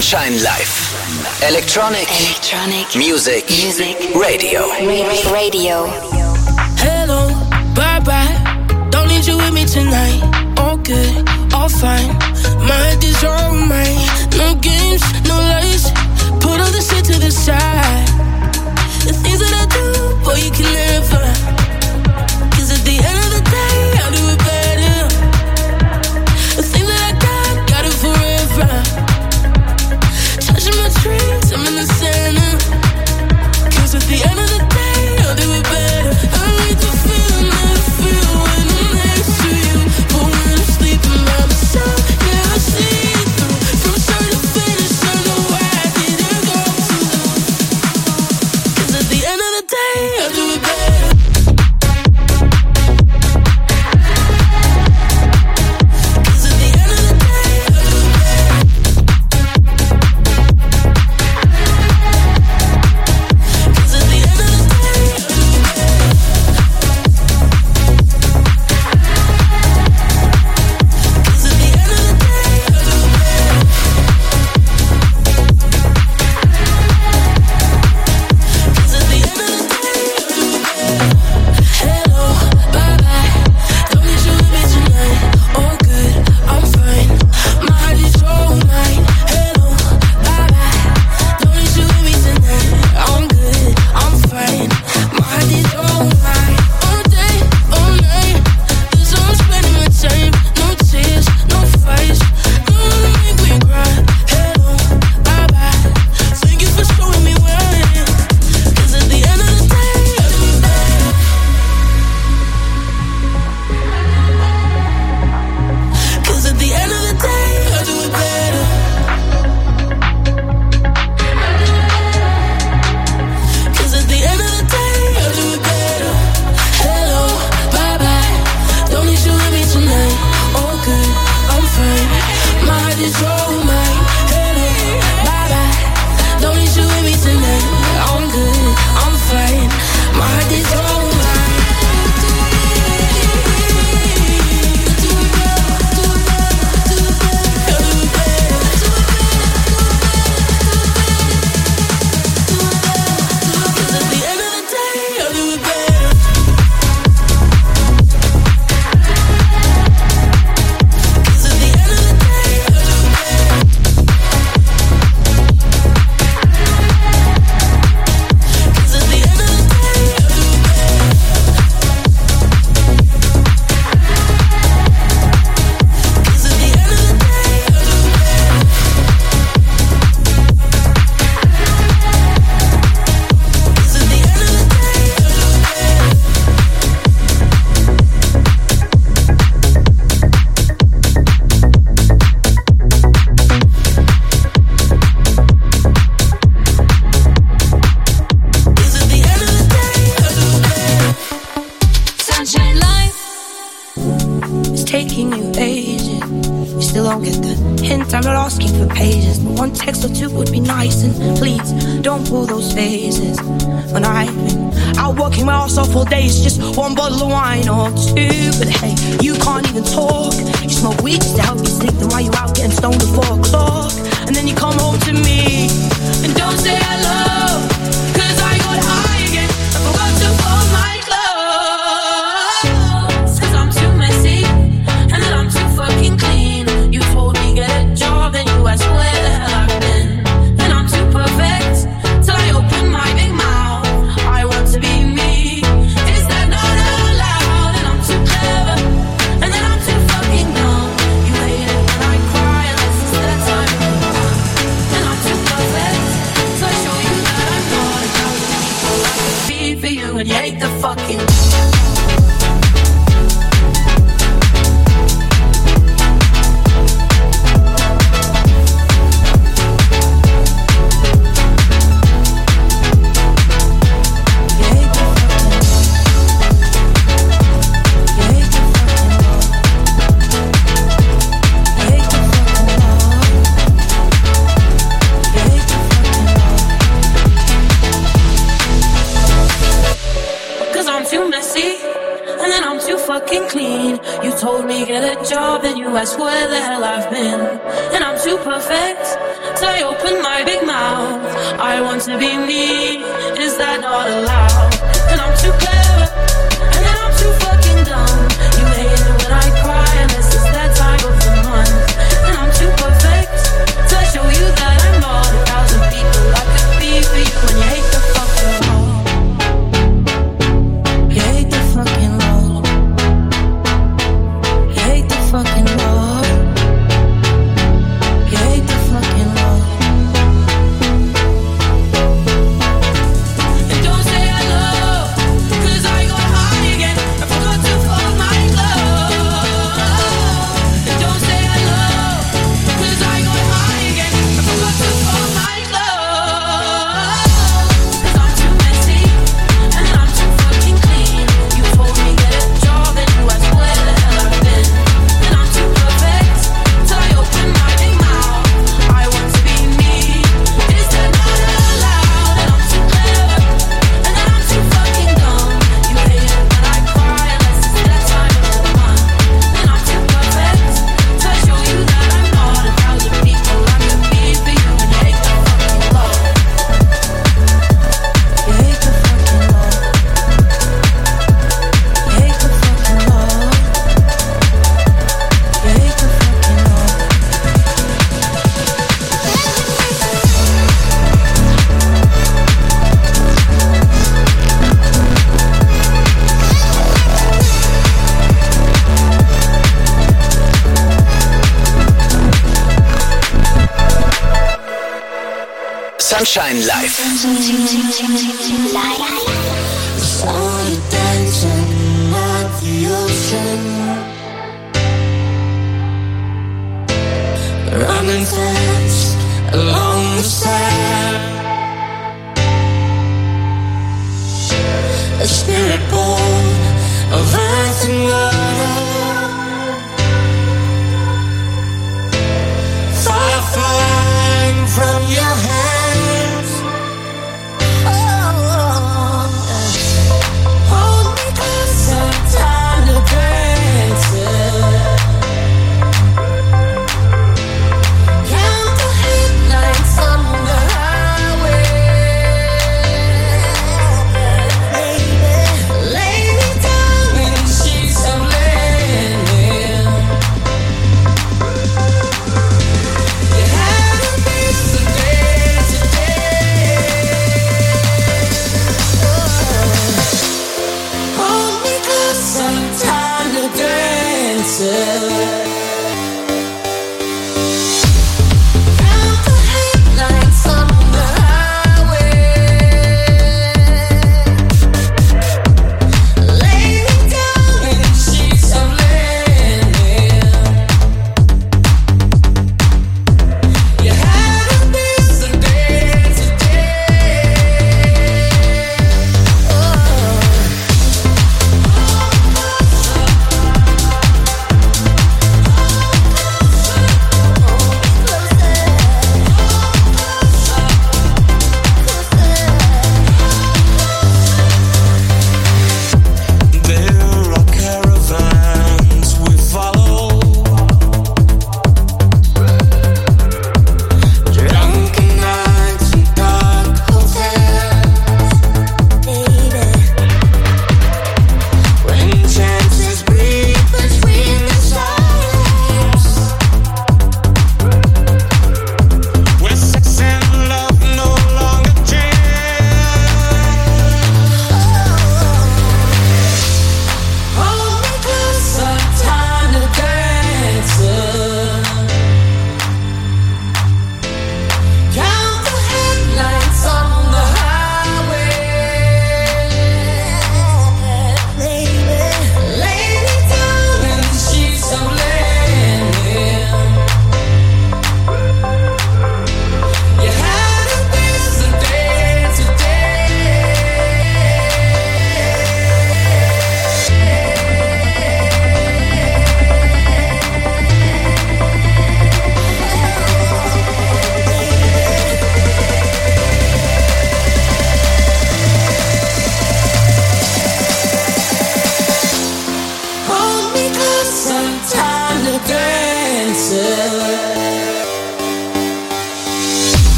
Sunshine Live. Electronic music radio. Hello, bye-bye. Don't need you with me tonight. All good, all fine. My head is all mine. No games, no lies. Put all the shit to the side. The things that I do, boy, you can never. Cause at the end of the day, I'll do it better. The thing that I got it forever. Touching my dreams, I'm in the center. Cause at the end of the day, I'll do it better. I need the feeling that I feel when I'm next to you. But when I'm sleeping by myself, yeah, I see it through. From start to finish, I know why I didn't go too. Cause at the end of the day, I'll do it better. Full days, just one bottle of wine or two. But hey, you can't even talk. You smoke weed just to help you sleep. Then why you out getting stoned at 4 o'clock? And then you come home to me and don't say hello. Cause I got high again. I forgot to fold my clothes. Cause I'm too messy and then I'm too fucking clean. You told me get a job and you asked where the hell I've been. And I'm too perfect till I open my big mouth. I want to be me. Too and then I'm too fucking clean. You told me get a job, then you asked where the hell I've been. And I'm too perfect, so I open my big mouth. I want to be me, is that not allowed? And I'm too clever, and then I'm too fucking dumb. You hate it when I cry, and this is that time of the month. And I'm too perfect, so I show you that I'm not 1,000 people I could be for you. And you hate the fucking law. You hate the fucking law. You hate the fucking law. You hate the fucking law. And don't say I love, 'cause I got high again. I forgot to fuck my love. And don't say I love, 'cause I got high again. I forgot to fuck my love. 'Cause I'm too messy, and then I'm too fucking clean. You told me get a job, and you asked where the hell I've been. And I'm too perfect, so I open my big mouth. I want to be me, is that not allowed? And I'm too clever, and then I'm too fucking dumb. You hate it when I cry, unless it's that time of the month. And I'm too perfect, so I show you that I'm not 1,000 people I could be for you. And you hate the fucking law. You hate the fucking law. You hate the fucking law. You hate the fucking law. Sunshine Live. Saw you dancing at the ocean, running fast along the sand. A spirit born of earth and water, fire flying from your hands. Hold me closer, time to dance. Count the headlights on the highway. Lay me down in sheets of linen. You had a piece of day today. Hold me closer, time to dance. Count the headlights on the highway. Lay me down in sheets of linen. You had a piece of day today.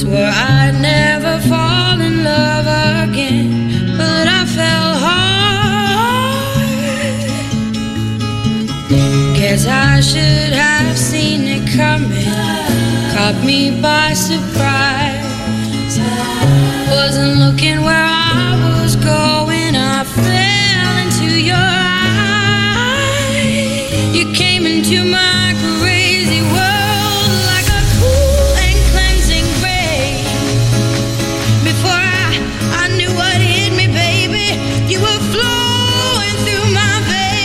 Swore I'd never fall in love again, but I fell hard. Guess I should have seen it coming, caught me by surprise. Wasn't looking where I was going, I fell into your eyes. You came into my crazy world like a cool and cleansing rain. Before I knew what hit me, baby, you were flowing through my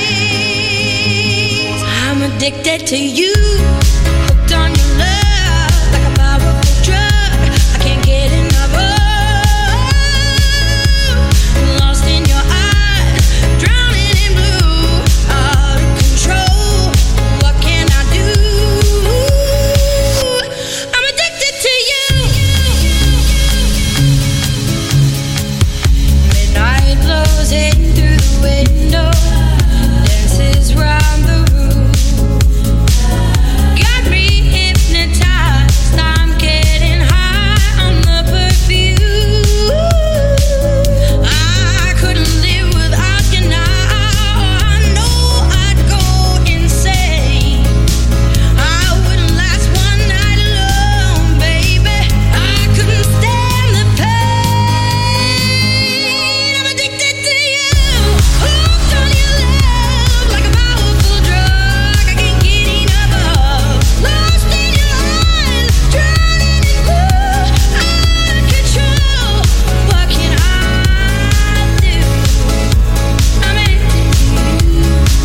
veins. I'm addicted to you, hooked on your love like a powerful drug. I can't get enough of. Lost in your eyes, drowning in blue, out of control. What can I do? I'm addicted to you. Midnight glows hitting through the window, dances round the room. Got me hypnotized, I'm getting high on the perfume. I couldn't live without you now, I know I'd go insane. I wouldn't last one night alone, baby, I couldn't stand the pain. I'm addicted to you, hooked on your love like a powerful drug. I can't get enough of. Lost in your eyes, drowning in blue, out of control. What can I do? I'm addicted to you.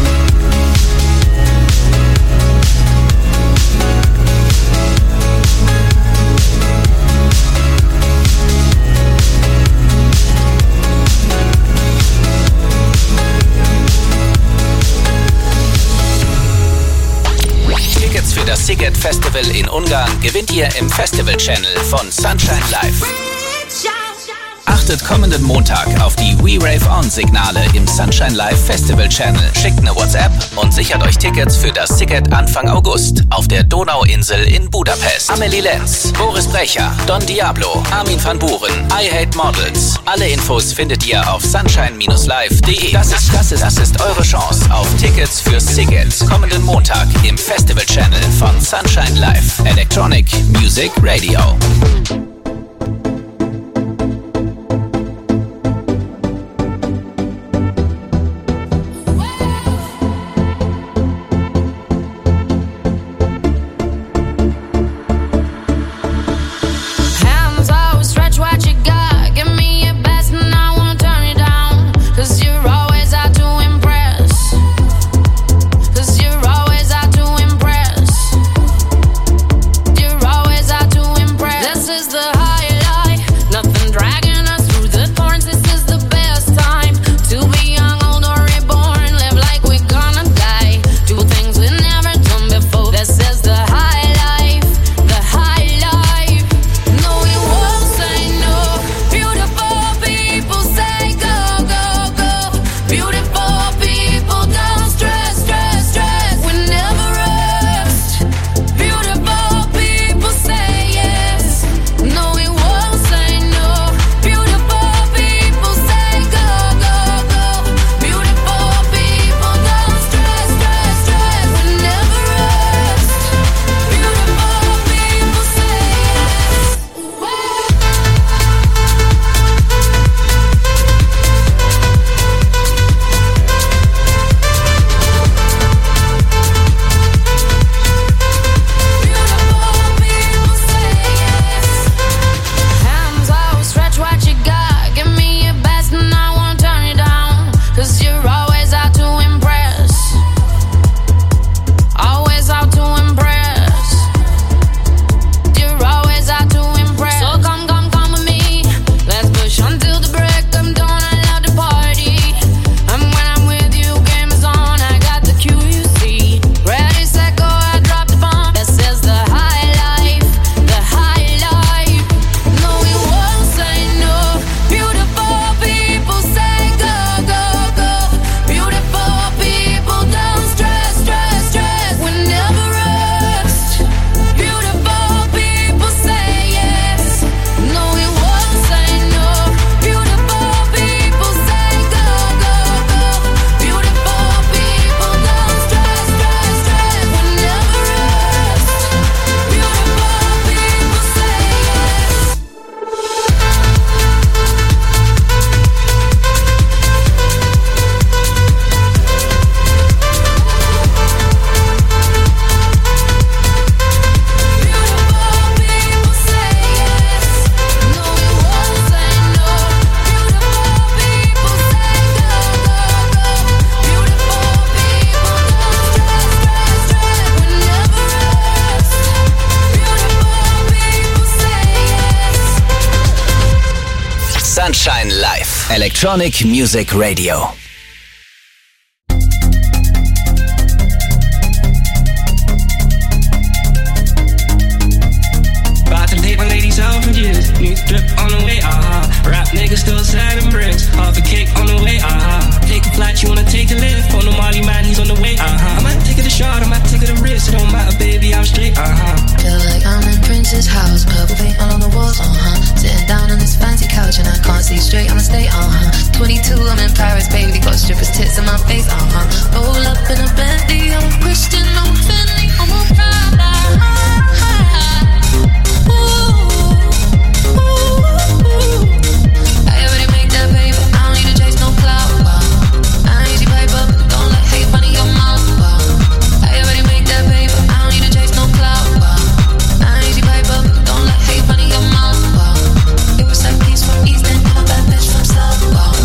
Tickets für das Sziget Festival in Ungarn gewinnt ihr im Festival Channel von Sunshine Live. Achtet kommenden Montag auf die We Rave On Signale im Sunshine Live Festival Channel. Schickt eine WhatsApp und sichert euch Tickets für das Sziget Anfang August auf der Donauinsel in Budapest. Amelie Lenz, Boris Brecher, Don Diablo, Armin van Buuren, I Hate Models. Alle Infos findet ihr auf sunshine-live.de. Das ist eure Chance auf Tickets für Sziget kommenden Montag im Festival Channel von Sunshine Live. Electronic Music Radio. Hands always stretch what you got. Give me your best and I won't turn it down. 'Cause you're always out to impress. 'Cause you're always out to impress. You're always out to impress. This is Sunshine Live. Electronic Music Radio. About to date my ladies out for years. New drip on the way, Rap niggas still sad and bricks. Half a cake on the way, Take a flight, you wanna take a lift. On the Molly man, he's on the way, I might take it a shot, I might take it a risk. It don't matter, baby, I'm straight, Feel like I'm in Prince's house. Purple paint all on the walls, Sitting down on this fancy couch and I can't see straight, I'ma stay, 22, I'm in Paris, baby. Got strippers' tits in my face, Roll up in a Bentley, I'm a Christian, I'm a Fendi, I'm a Prada. I already make that paper, I don't need to chase no clout. I ain't easy paper, don't let hate run in your mouth. I already make that paper, I don't need to chase no clout. I ain't easy paper, don't let hate run in your mouth. It was like peace from East End, I'm a bad bitch from South.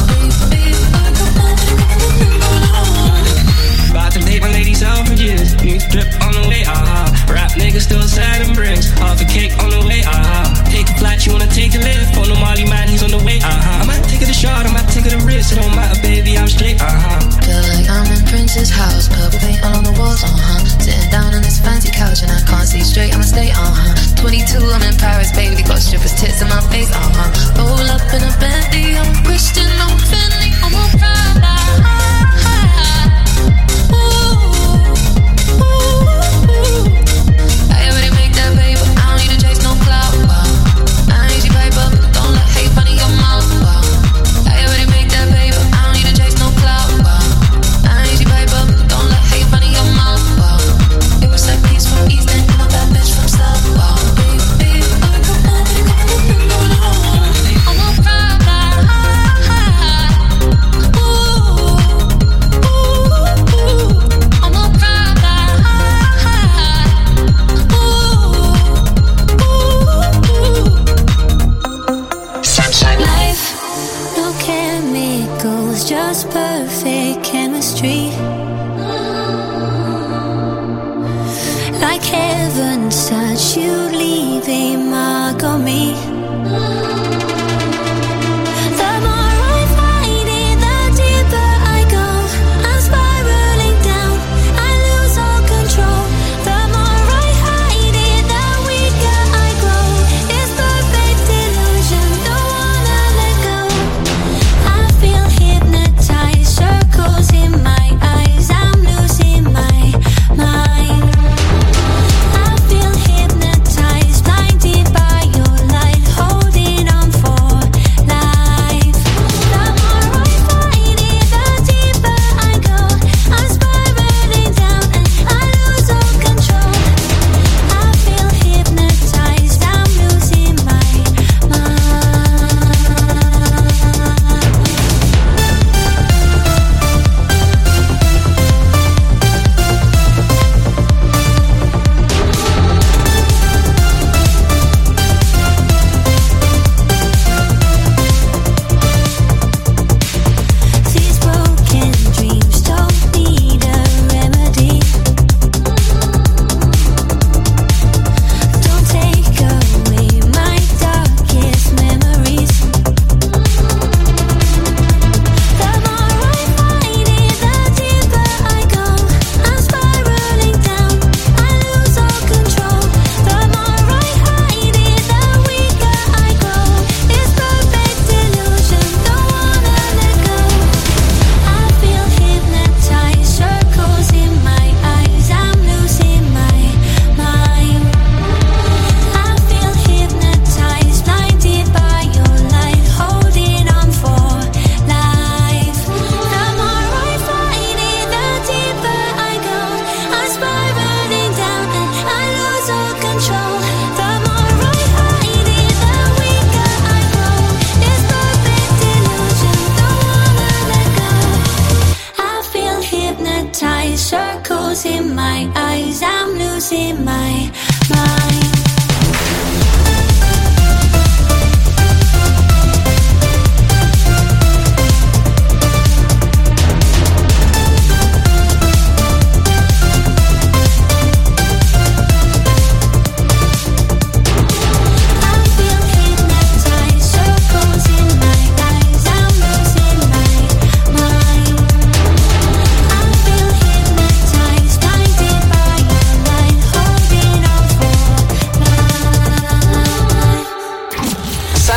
About to date my ladies out for years. New drip on the way, Rap niggas still sad and bricks. Half a cake on the way, Take a flight, you wanna take a lift. On the Molly man, he's on the way, I might take it a shot, I might take it a risk. It don't matter, baby, I'm straight, Feel like I'm in Prince's house. Purple paint all on the walls, Sitting down on this fancy couch and I can't see straight, I'ma stay, 22, I'm in Paris, baby. Got strippers' tits in my face, Roll up in a Bentley, I'm a Christian, I'm a Fendi, I'm a Prada. I already make that paper, I don't need to chase no clout. I ain't easy paper, don't let hate run in your mouth. I already make that paper, I don't need to chase no clout. I ain't easy paper, don't let hate run in your mouth. It was like peace from East End, I'm a bad bitch from South. Baby, I come on, baby, come on.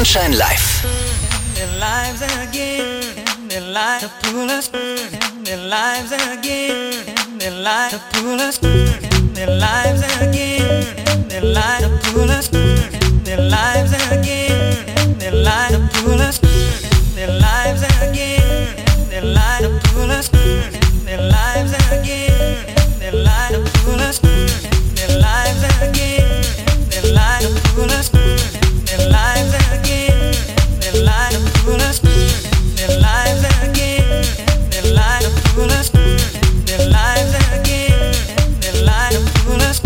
Sunshine Live. Their lives again, their lives to pull us, their lives again, their lives to pull us, their lives again, their lives to pull us, their lives again, their lives to pull us, their lives again, their lives to pull us, their lives again, their lives to pull us, their lives again, their lives to pull us, their lives again, their lives to pull us, their lives again, their lives to pull us, their lives again, their lives to pull us.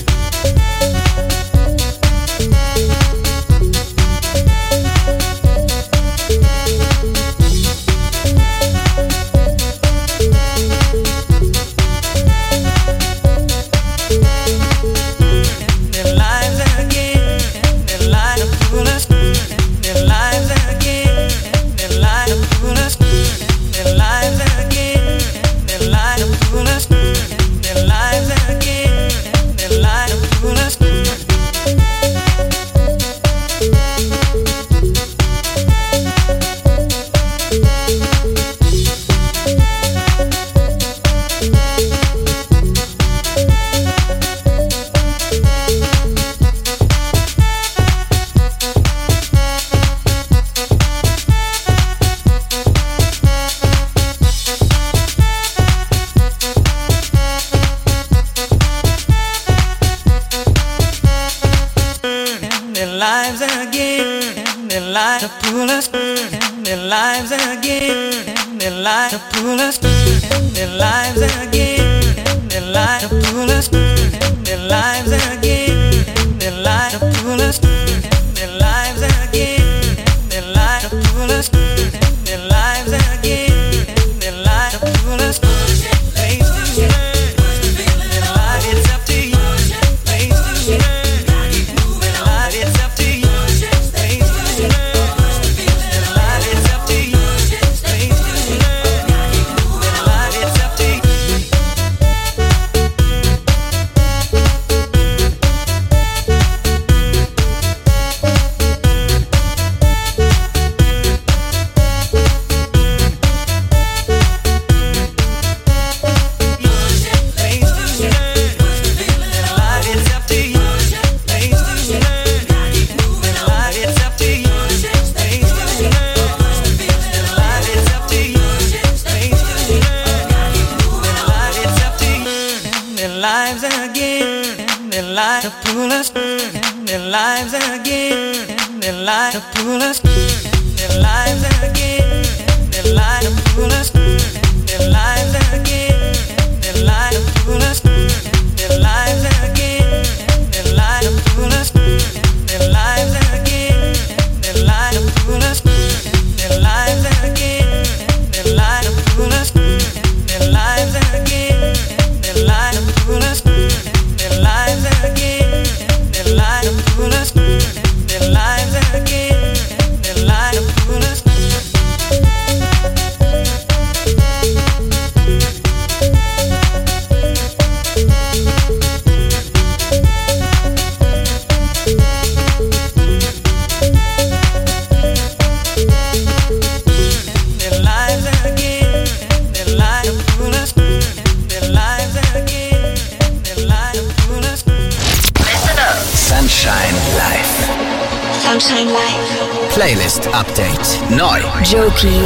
Sunshine Live. Playlist Update. Neu. Joki,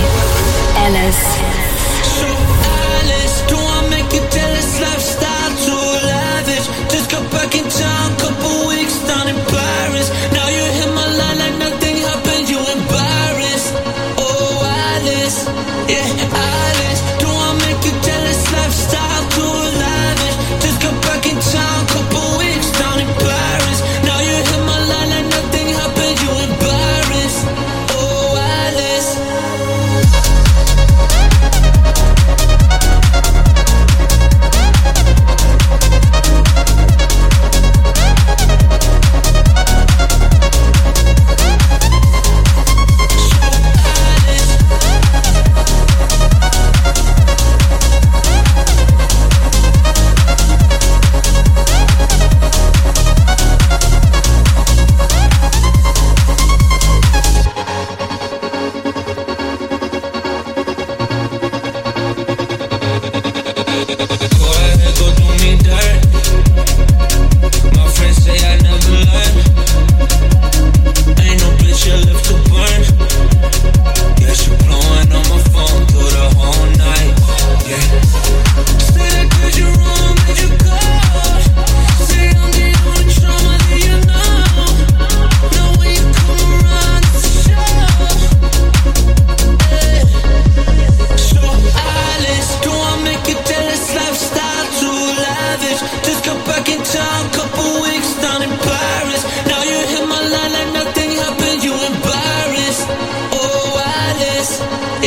Alice. So Alice, do I make you jealous? Lifestyle too lavish. Just got back in town, couple weeks down in Paris. Now you hit my line like nothing happened, you embarrassed. Oh Alice, yeah Alice, do I make you jealous? Lifestyle too lavish. Just got back in town, couple weeks down in Paris. Now you hit my line like nothing happened, you embarrassed. Oh Alice.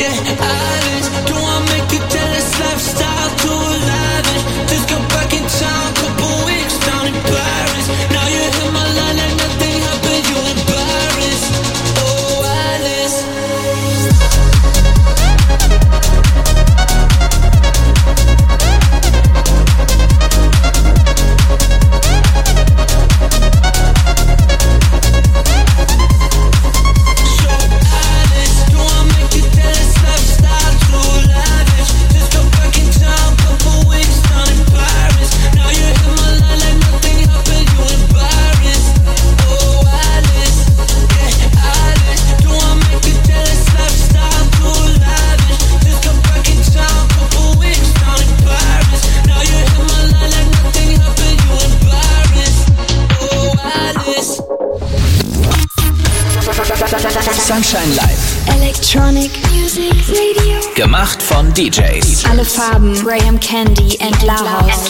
Sunshine Live. Electronic Music Radio. Gemacht von DJs. Alle Farben. Graham Candy and Lahouse.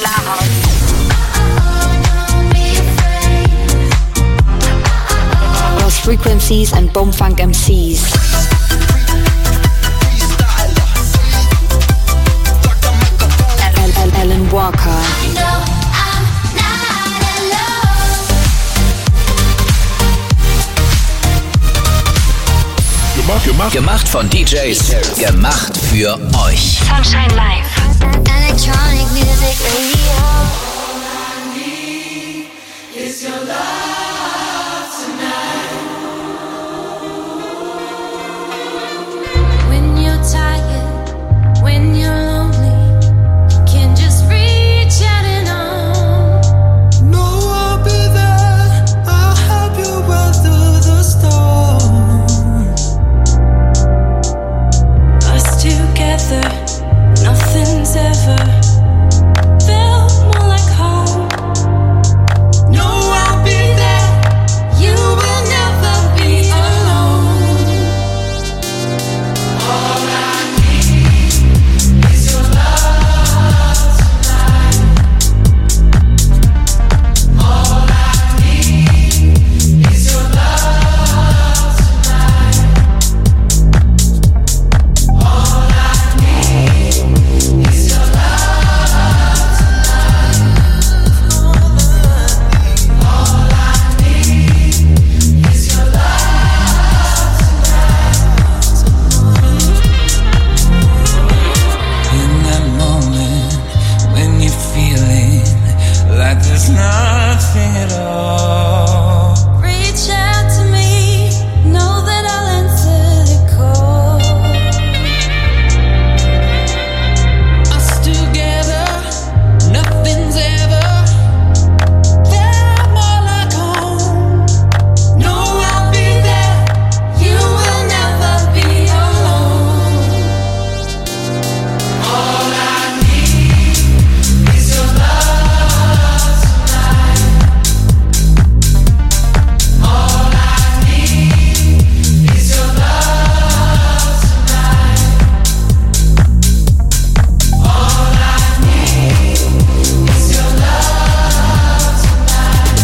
Lost Frequencies and Boomfunk MCs. Alan Walker. Gemacht von DJs, gemacht für euch. Sunshine Live. Electronic Music Radio. All I need is your love tonight. When you're tired, when you're lonely, you can just reach out and on. No, I'll be there. I'll help you weather the storm. Together, nothing's ever felt more like home. No, I'll be there. You will never be alone. All I need is your love tonight. All I need is your love tonight. All I need is your love tonight. All I need is your love In that moment when you're feeling like there's nothing at all. Reach out to me, know that I'll answer the call. Us together, nothing's ever felt more like home. No, I'll be there. You will never be alone. All I need is your love tonight. All I need is your love tonight. All I need is your love tonight.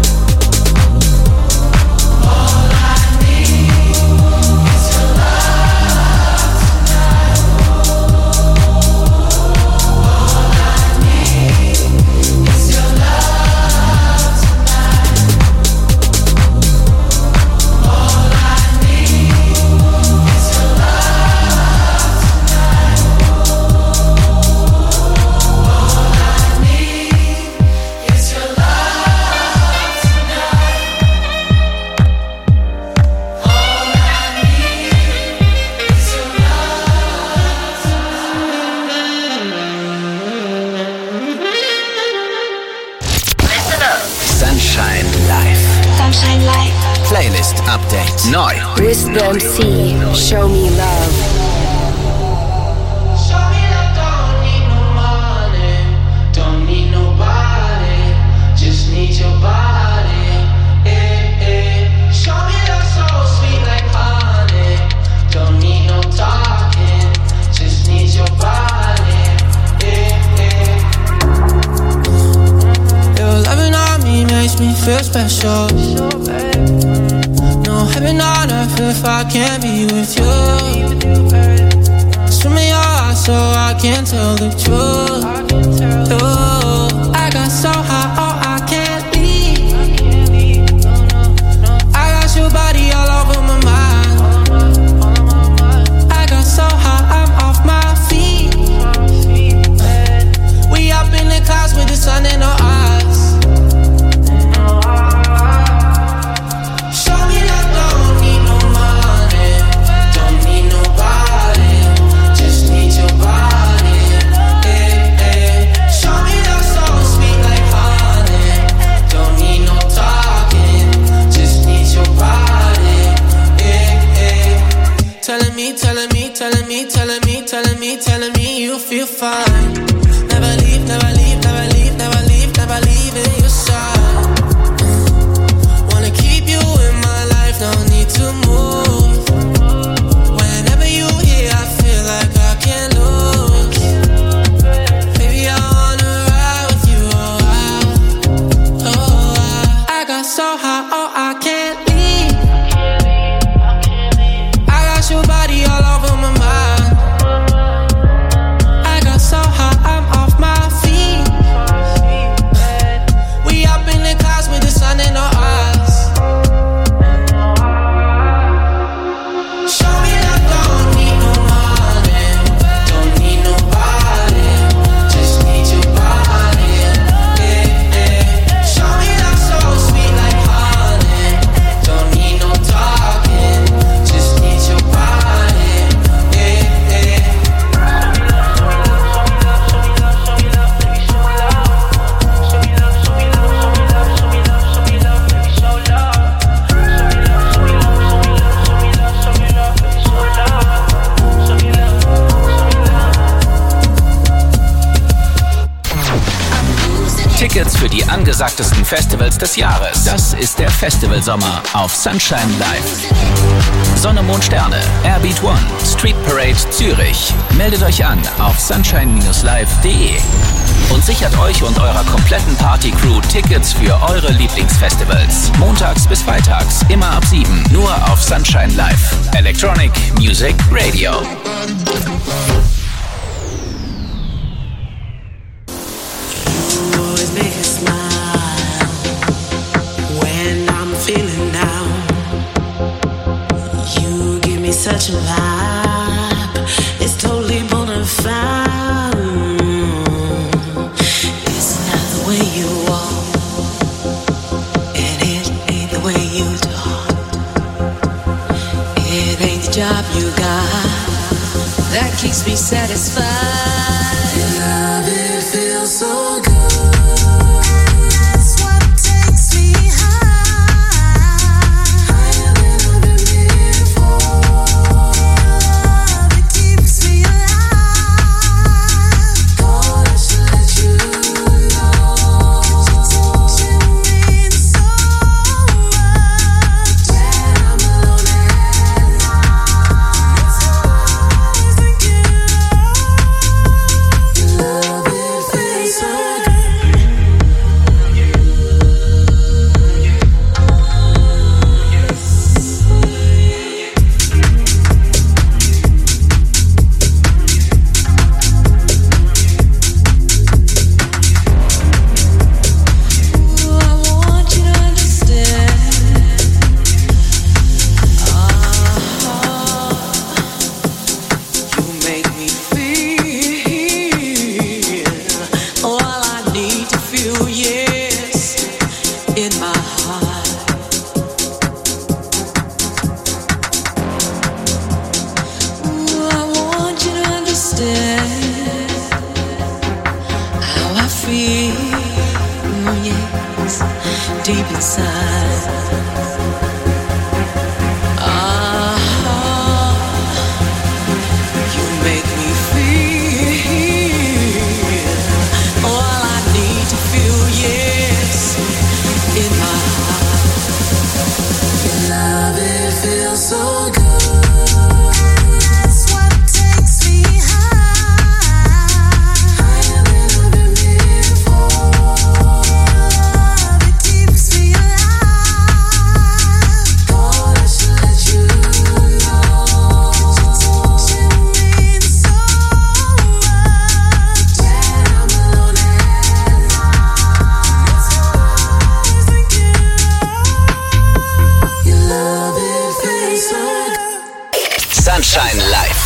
All I need is your love tonight. All I need is your love tonight. All I need is your love tonight. All I need is your love tonight. All I need is your Sunshine Live. Sunshine Live. Playlist Update. Neu. Wisdom C. Show Me Love. Show me that don't need no money, don't need nobody, just need your body. Show me that so sweet like honey, don't need no talking, just need your body. Your loving on me makes me feel special. No heaven on earth if I can't be with you. show me your eyes so I can tell the truth. Oh, I got so high, oh, I can't leave. I got your body all over my mind. I got so high, I'm off my feet. We up in the clouds with the sun in our eyes. Show me that don't need no money, don't need nobody, just need your body. Show me that soul sweet like honey, don't need no talking, just need your body. Telling me, telling me, telling me, telling me, telling me, telling me you feel fine. Never leave, never leave, never leave, never leave, never leave in your side. Wanna keep you in my life, no need to move. Whenever you here, I feel like I can't lose. Baby, I wanna ride with you, I got so high, oh, I can't leave. I got your body all over my mind. I got so high, I'm off my feet. We up in the clouds with the sun in our eyes. Show me that don't need no money, don't need nobody, just need your body. Show me that soul sweet like honey, don't need no talking, just need your body. Tickets für die angesagtesten Festivals des Jahres. Das ist der Festivalsommer auf Sunshine Live. Sonne, Mond, Sterne, Airbeat One, Street Parade Zürich. Meldet euch an auf sunshine-live.de und sichert euch und eurer kompletten Party-Crew Tickets für eure Lieblingsfestivals. Montags bis freitags, immer ab 7, nur auf Sunshine Live. Electronic Music Radio. Always make a smile when I'm feeling down. You give me such a vibe, it's totally bona fide. It's not the way you walk, and it ain't the way you talk. It ain't the job you got that keeps me satisfied. Love, it feels so good. Deep inside, you make me feel all I need to feel, yes, in my heart. Love, it feels so good. Higher than I've been before. Love, it keeps me alive. Sunshine Live.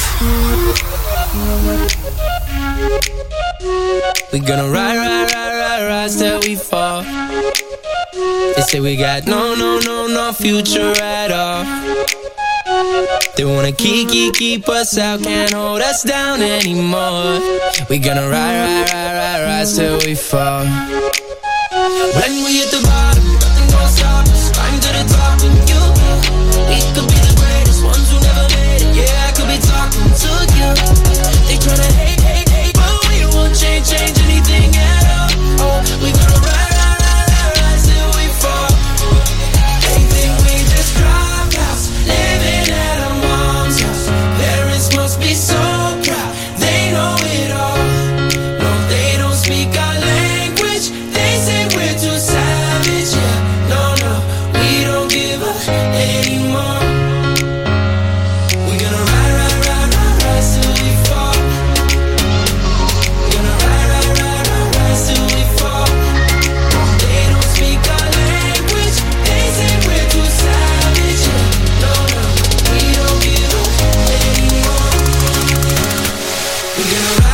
We gonna ride till we fall. They say we got no future at all. They wanna keep us out, can't hold us down anymore. We gonna ride till we fall. When we hit the bottom, nothing gonna stop us. Climb to the top and you. We could be the greatest ones who never made it. Yeah, I could be talking to you. They tryna hate, but we won't change anything at all. Oh, we gonna ride till we fall. They think we just drop house, living at our mom's house. Parents must be so proud, they know it all. No, they don't speak our language. They say we're too savage. Yeah, no, we don't give up anymore. We're gonna ride till we fall. We're gonna ride till we fall. They don't speak our language. They say we're too savage. Yeah, no, we don't give up anymore. We're gonna ride.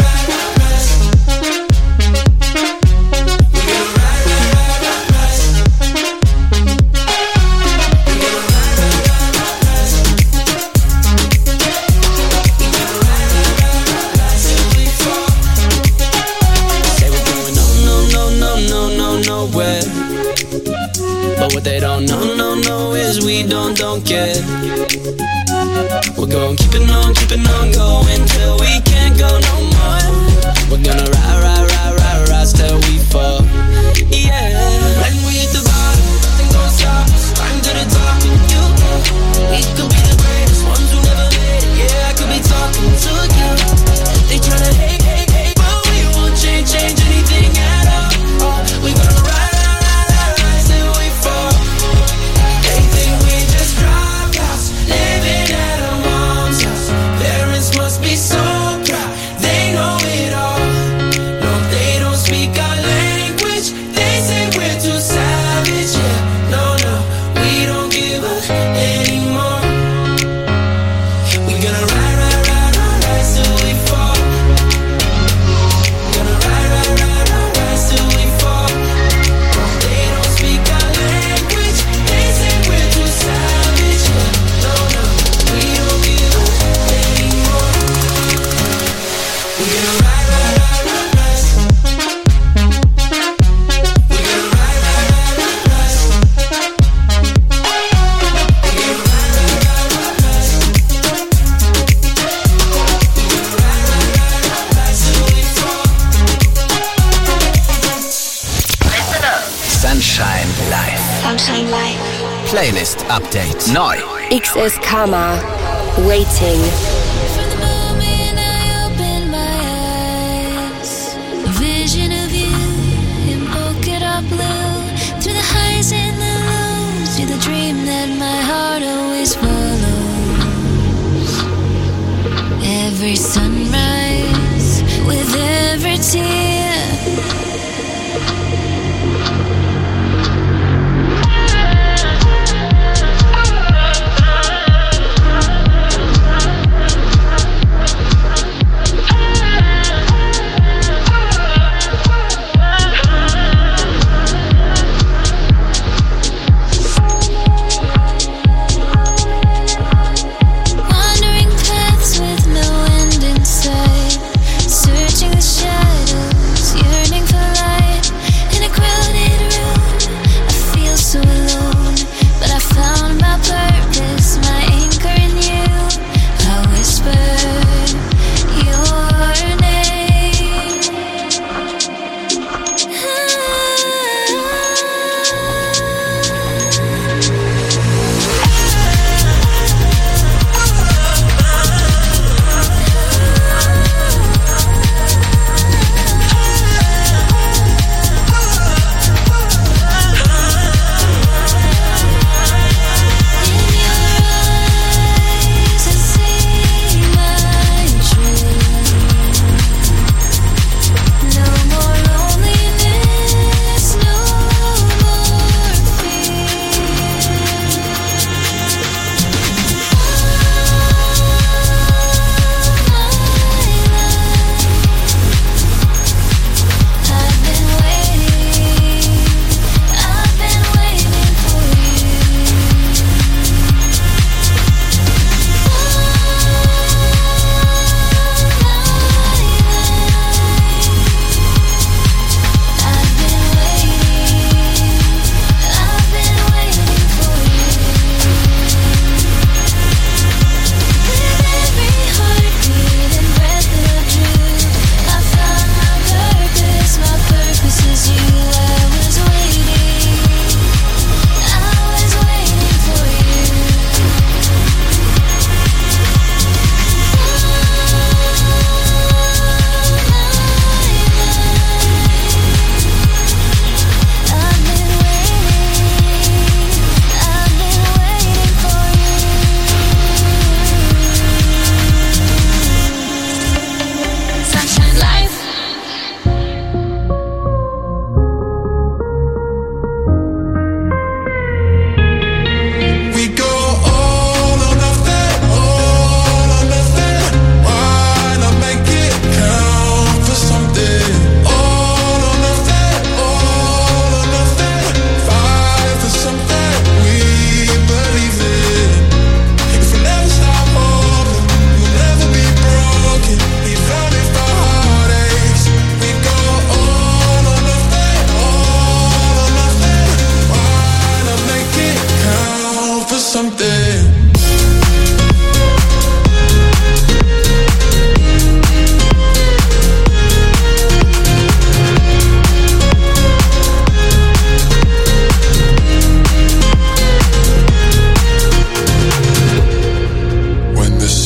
Nowhere. But what they don't know is we don't care. We're gonna keep it on going till we can't go no more. We're gonna ride till we fall. Yeah. When we hit the bottom, nothing gonna stop us. Climb to the top and you. We could be the greatest ones who never made it. Yeah, I could be talking to you. They tryna hate, but we won't change anything at all. Oh, we gonna ride till we fall. They think we just drop house, living at our mom's house. Parents must be so proud, they know it all. No, they don't speak our language. They say we're too savage. Yeah, no, we don't give up anymore. We gonna ride till we fall. Gonna ride till we fall. They don't speak our language. They say we're too savage. Yeah, no, we don't give up anymore. We gonna ride. Sunshine Live. Sunshine Live. Playlist Update neu. XS Karma. Waiting. From the moment I opened my eyes, a vision of you in polka dot blue. Through the highs and the lows, to the dream that my heart always follows. Every sunrise, with every tear.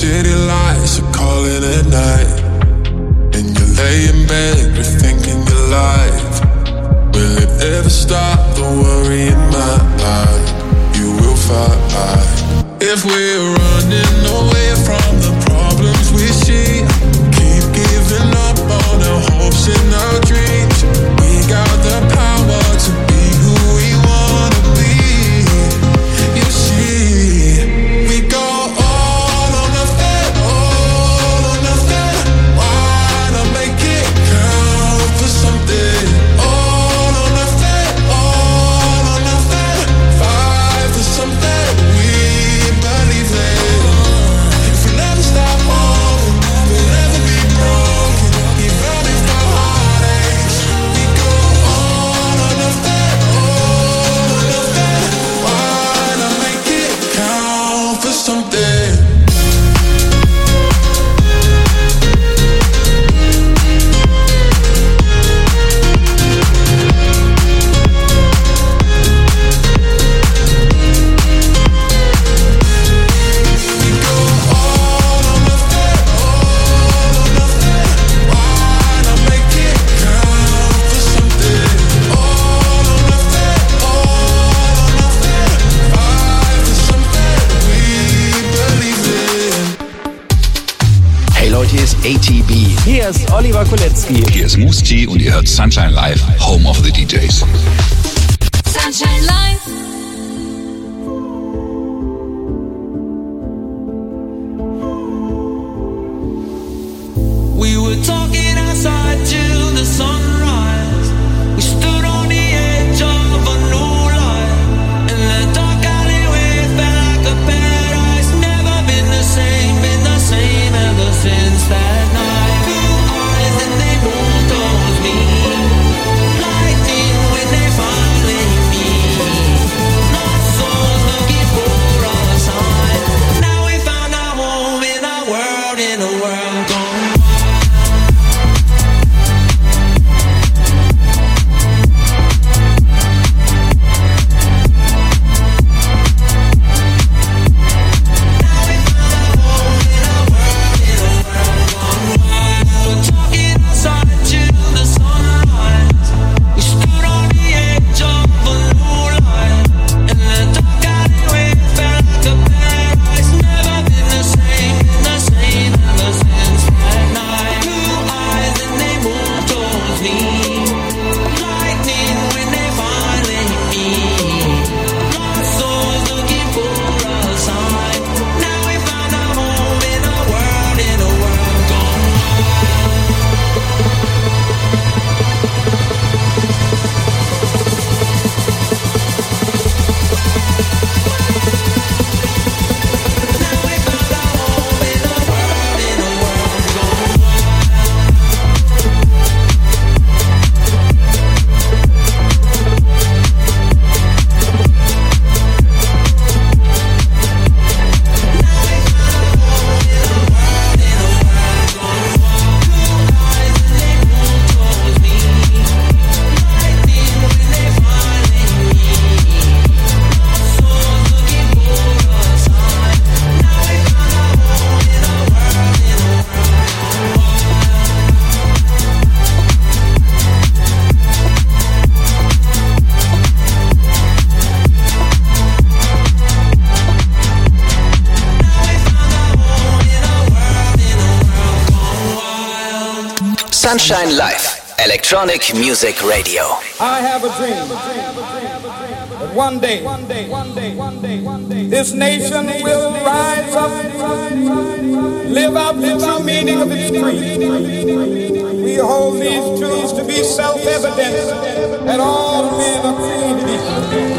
city lights are calling at night, and you lay in bed rethinking your life. Will it ever stop the worry in my life? You will fight. If we're running away from the problems we see, keep giving up on our hopes and our dreams. We got the power to be who we wanna be. You see, we go all or nothing, all or nothing. Why not make it count for something? All or nothing, all or nothing. Fight for something we believe in. If we never stop moving, we'll never be broken. Even if the heart aches, we go all or nothing, all or nothing. Why not make it count for something? Hier ist ATB. Hier ist Oliver Kolecki. Hier ist Musti und ihr hört Sunshine Live, Home of the DJs. Sunshine Live. We were talking outside till the sunrise. We stood on the edge of a new life. In the dark alleyway felt like a paradise. Never been the same ever since that night. Blue eyes and they moved towards me. Lightning when they finally meet. Lost souls looking for a sign. Now we found our home in a world gone. Sunshine Live, Electronic Music Radio. I have a dream that one day this nation will rise up, live out the true meaning of its creed. We hold these truths to be self-evident that all men are created equal.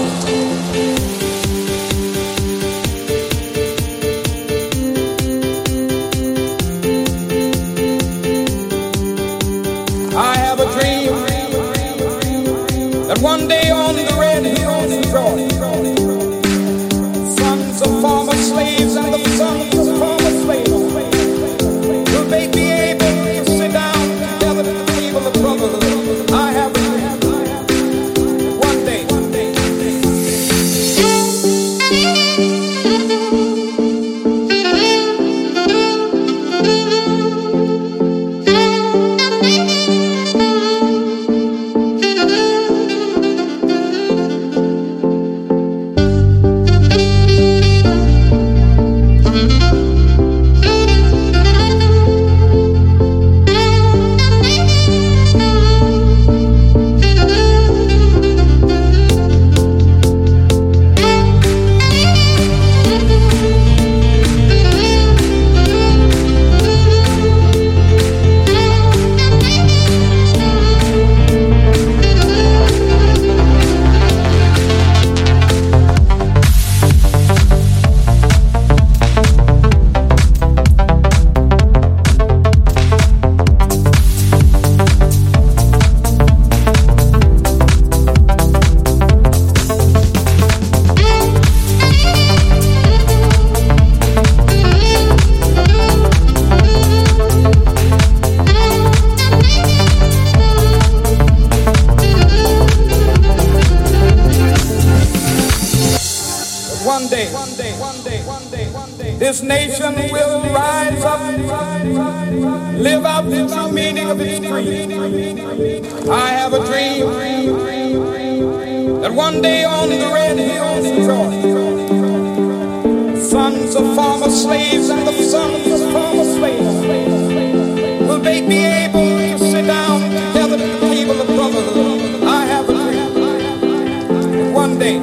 That one day on the red hills of Georgia, sons of former slaves and the sons of former slaves will they be able to sit down together at the table of brotherhood. I have a dream that one day this nation will rise up, live out the true meaning of its creed. I have a dream that one day on the red hills of Georgia, sons of former slaves and the sons of former slaves will they be able to sit down together at the table of brotherhood. I have a dream that one day.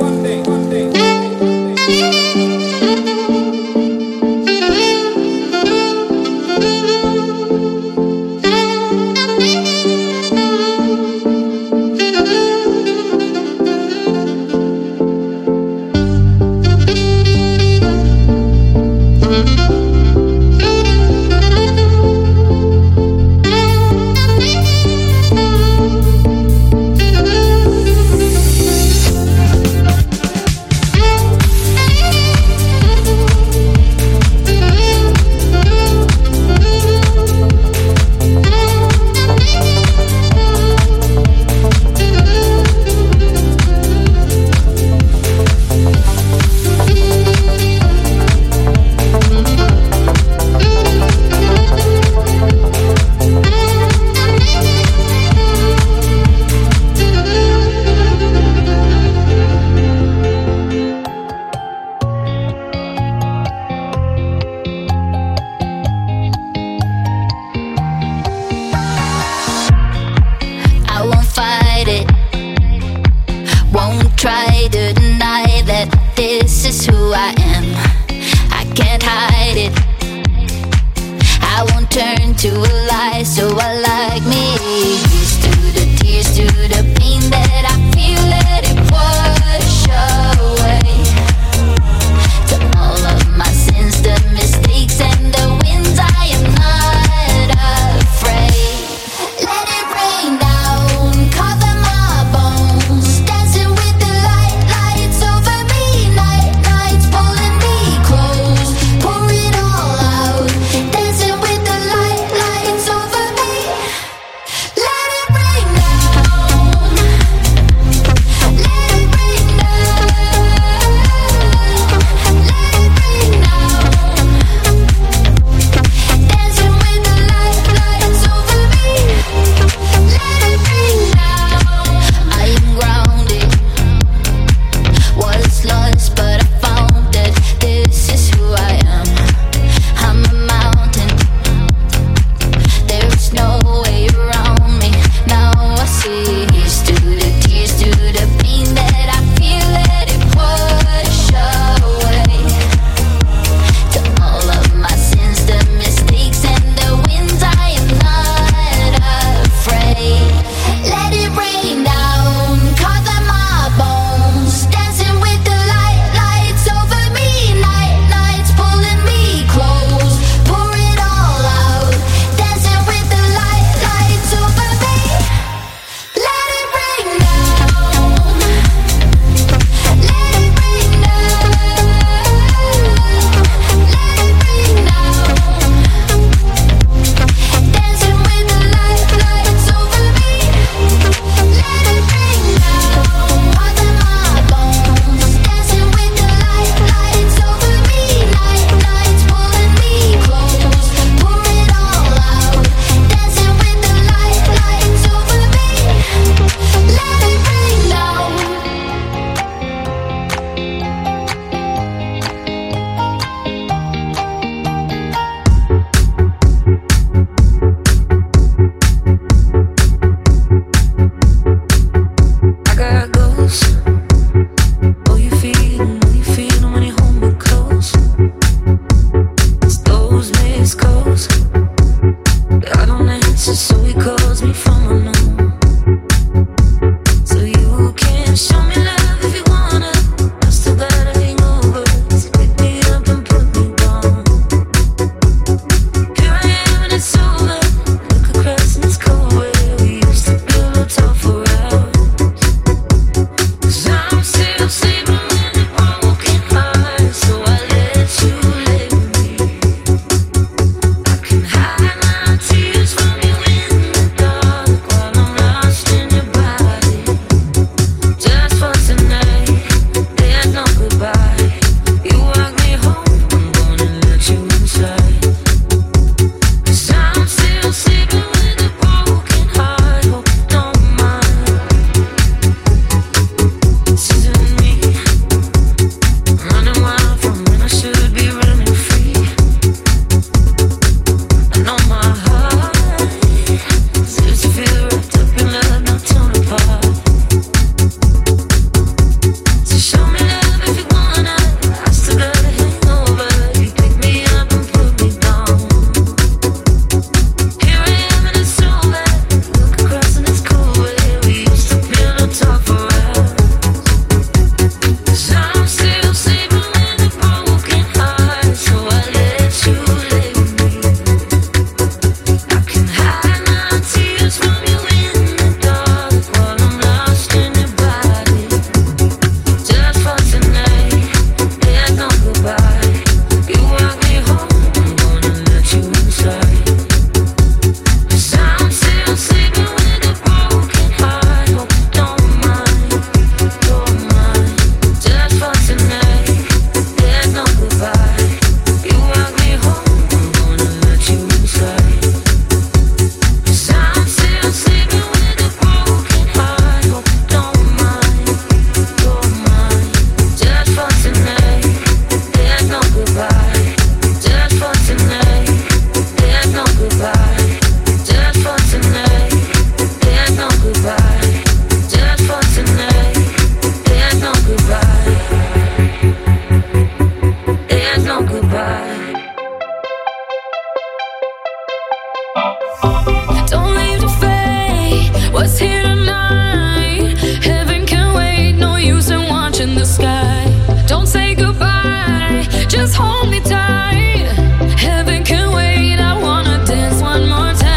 What's here tonight? Heaven can wait. No use in watching the sky. Don't say goodbye. Just hold me tight. Heaven can wait. I wanna dance one more time.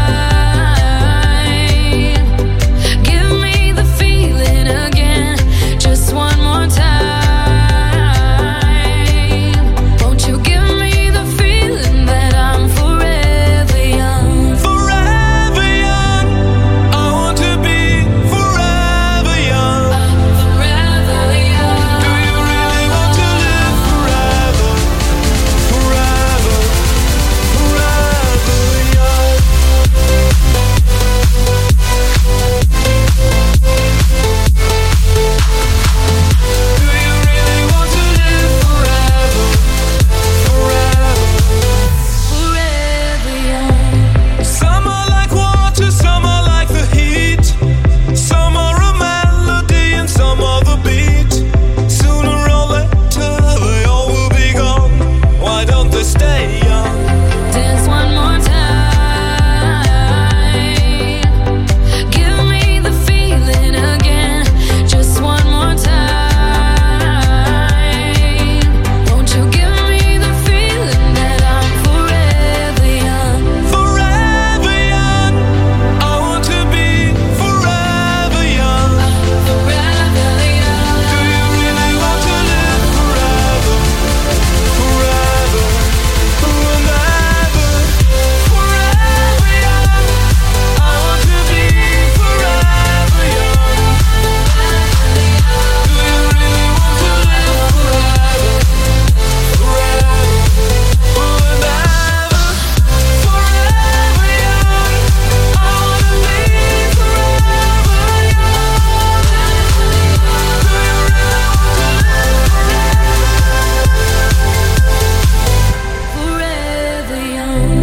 Give me the feeling again. Just one more time. Won't you give me the feeling that I'm forever young? Forever young. I want to be forever young. Forever young. Do you really want to live forever? Forever, forever young. Do you really want to live forever? Forever. Forever young. Some are like water, some are like the heat. Some are a melody and some are the beat. Sooner or later they all will be gone. Why don't they stay young? Dance one more time. Give me the feeling again. Just one more time. Won't you give me the feeling that I'm forever young? Forever young. I want to be forever young. Forever young. Do you really want to live forever? Forever, forever, forever young. I want to be forever young. Do you really want to live forever? Forever, forever, forever young. I want to be forever young. Do you really want to live Forever young.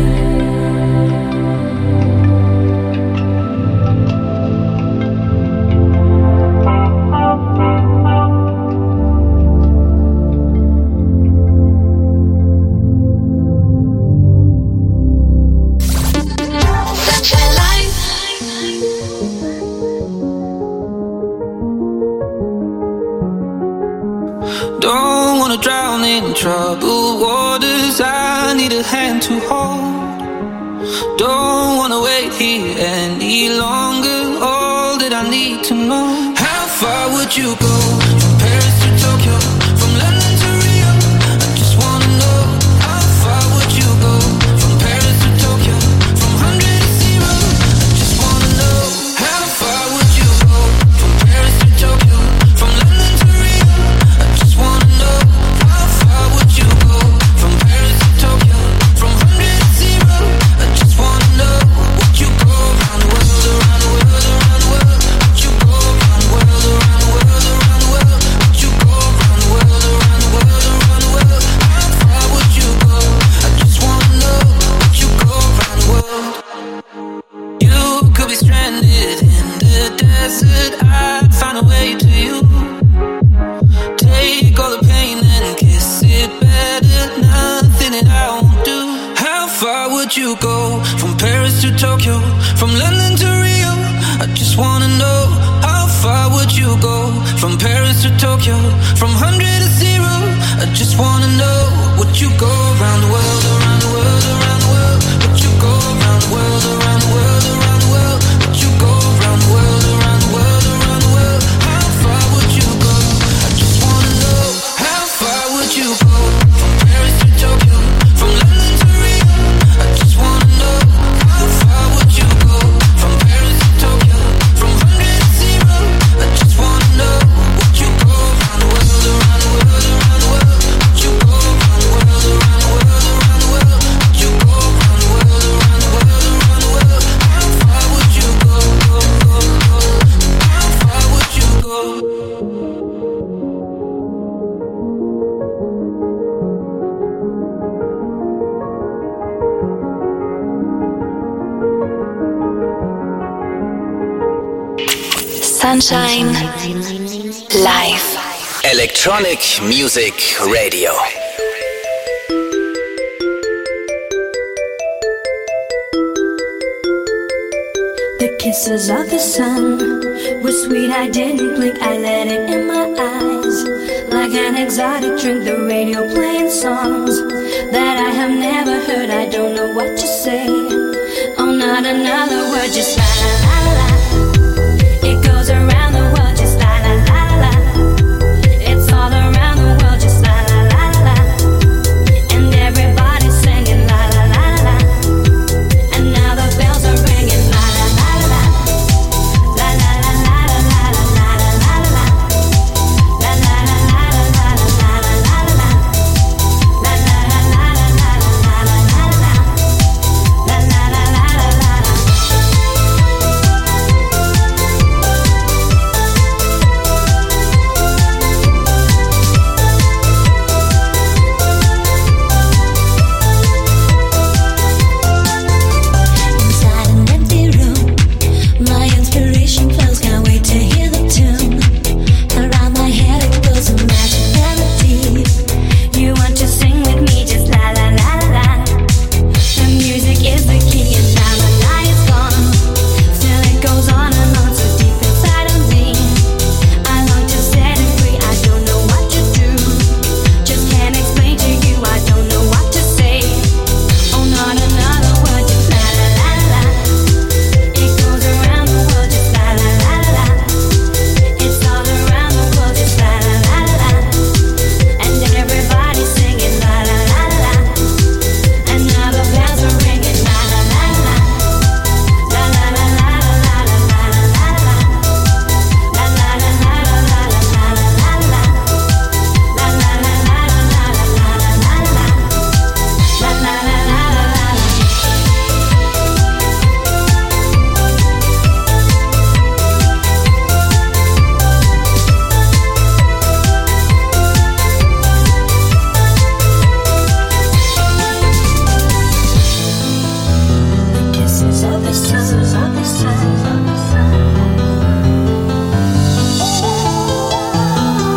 Sunshine Life. Don't wanna drown in troubled waters. I need a hand to hold. Don't wanna wait here any longer. All that I need to know. How far would you go? From Paris to Tokyo, from London to Rio. I just wanna know. How far would you go? From Paris to Tokyo, from 100 to 0. I just wanna know. How far would you go? From Paris to Tokyo, from London to Rio. I just wanna know. How far would you go? From Paris to Tokyo, from 100 to 0. I just wanna know. Would you go around the world, around the world, around the world? Would you go around the world, around the world, around the world? Would you go around the world, around the world, around the world? How far would you go? I just wanna know. Would you go around the world? You could be stranded in the desert. I'd find a way to you. Take all the pain and kiss it better. Nothing that I won't do. How far would you go? From Paris to Tokyo, from London to Rio. I just wanna know. How far would you go? From Paris to Tokyo, from 100 to 0. I just wanna know. Would you go around the world, around the world, around the world? Would you go around the world, around the world, around the world? Would you go around the world, around the world, around the world? How far would you go? I just wanna know. How far would you go? From Paris to Tokyo, from London to Rio. I just wanna know. How far would you go? From Paris to Tokyo, from 100 to 0. I just wanna know. Would you go around the world, around the world, around the world? Would you go around the world, around the world, around the world? Would you go around the world, around the world, around the world? How far would you go? How far would you go? Sunshine Live. Electronic Music Radio. The Kisses of the sun were sweet, I didn't blink, I let it in my eyes. Like an exotic drink, the radio playing songs that I have never heard, I don't know what to say. Oh, not another word, just la la la la.